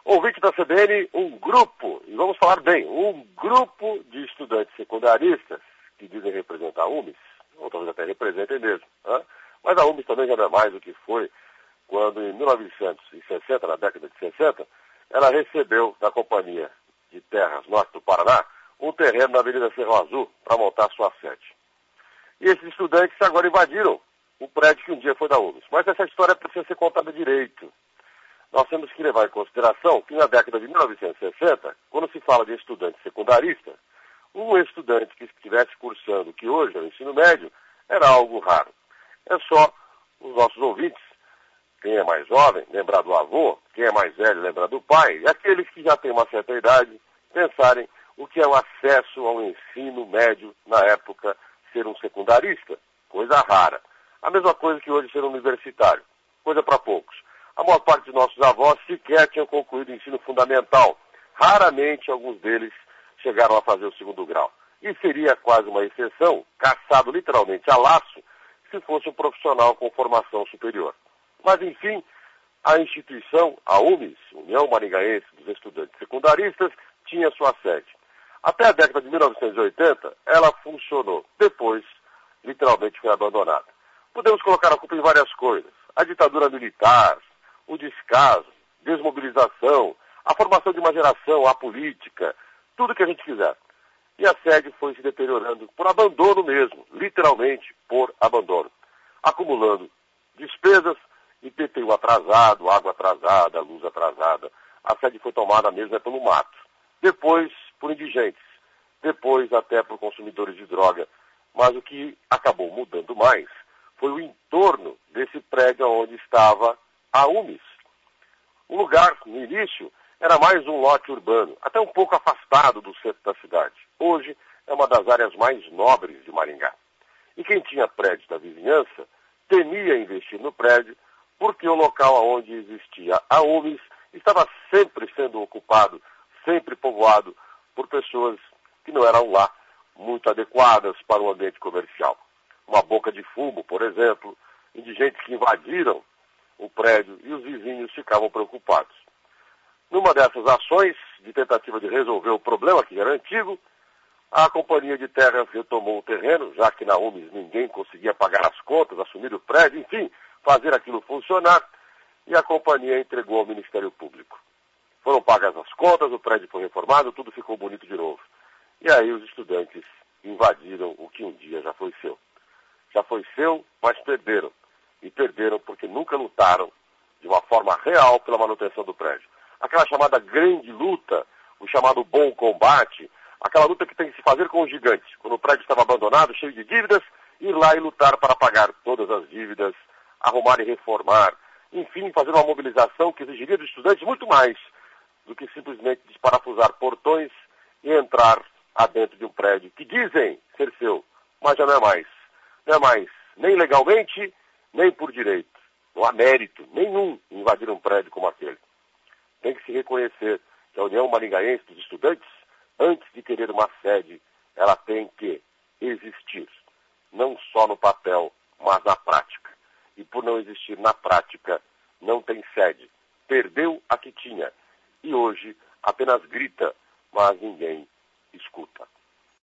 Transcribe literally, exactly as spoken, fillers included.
Ouvinte da C B N, um grupo, e vamos falar bem, um grupo de estudantes secundaristas que dizem representar a U M I S, ou talvez até representem mesmo, né? Mas a U M I S também já não é mais do que foi quando, em mil novecentos e sessenta, na década de sessenta, ela recebeu da Companhia de Terras Norte do Paraná um terreno na Avenida Cerro Azul para montar sua sede. E esses estudantes agora invadiram o prédio que um dia foi da U M I S. Mas essa história precisa ser contada direito. Nós temos que levar em consideração que na década de mil novecentos e sessenta, quando se fala de estudante secundarista, um estudante que estivesse cursando o que hoje é o ensino médio era algo raro. É só os nossos ouvintes, quem é mais jovem, lembrar do avô, quem é mais velho, lembrar do pai, e aqueles que já têm uma certa idade, pensarem o que é o acesso ao ensino médio na época ser um secundarista, coisa rara. A mesma coisa que hoje ser um universitário, coisa para poucos. A maior parte de nossos avós sequer tinham concluído o ensino fundamental. Raramente alguns deles chegaram a fazer o segundo grau. E seria quase uma exceção, caçado literalmente a laço, se fosse um profissional com formação superior. Mas, enfim, a instituição, a U M I S, União Maringaense dos Estudantes Secundaristas, tinha sua sede. Até a década de mil novecentos e oitenta, ela funcionou. Depois, literalmente, foi abandonada. Podemos colocar a culpa em várias coisas. A ditadura militar, o descaso, desmobilização, a formação de uma geração, a política, tudo que a gente quiser. E a sede foi se deteriorando por abandono mesmo, literalmente por abandono. Acumulando despesas, I P T U atrasado, água atrasada, luz atrasada. A sede foi tomada mesmo pelo mato. Depois por indigentes. Depois até por consumidores de droga. Mas o que acabou mudando mais foi o entorno desse prédio onde estava a U M I S. O lugar, no início, era mais um lote urbano, até um pouco afastado do centro da cidade. Hoje é uma das áreas mais nobres de Maringá. E quem tinha prédio da vizinhança temia investir no prédio porque o local onde existia a U M I S estava sempre sendo ocupado, sempre povoado por pessoas que não eram lá muito adequadas para o ambiente comercial. Uma boca de fumo, por exemplo, indigentes que invadiram o prédio e os vizinhos ficavam preocupados. Numa dessas ações de tentativa de resolver o problema, que era antigo, a Companhia de Terras retomou o terreno, já que na U M I S ninguém conseguia pagar as contas, assumir o prédio, enfim, fazer aquilo funcionar, e a companhia entregou ao Ministério Público. Foram pagas as contas, o prédio foi reformado, tudo ficou bonito de novo. E aí os estudantes invadiram o que um dia já foi seu. Já foi seu, mas perderam. E perderam porque nunca lutaram de uma forma real pela manutenção do prédio. Aquela chamada grande luta, o chamado bom combate, aquela luta que tem que se fazer com os gigantes. Quando o prédio estava abandonado, cheio de dívidas, ir lá e lutar para pagar todas as dívidas, arrumar e reformar. Enfim, fazer uma mobilização que exigiria dos estudantes muito mais do que simplesmente desparafusar portões e entrar adentro de um prédio que dizem ser seu, mas já não é mais. Não é mais nem legalmente, nem por direito. Não há mérito nenhum em invadir um prédio como aquele. Tem que se reconhecer que a União Maringaense dos Estudantes, antes de querer uma sede, ela tem que existir. Não só no papel, mas na prática. E por não existir na prática,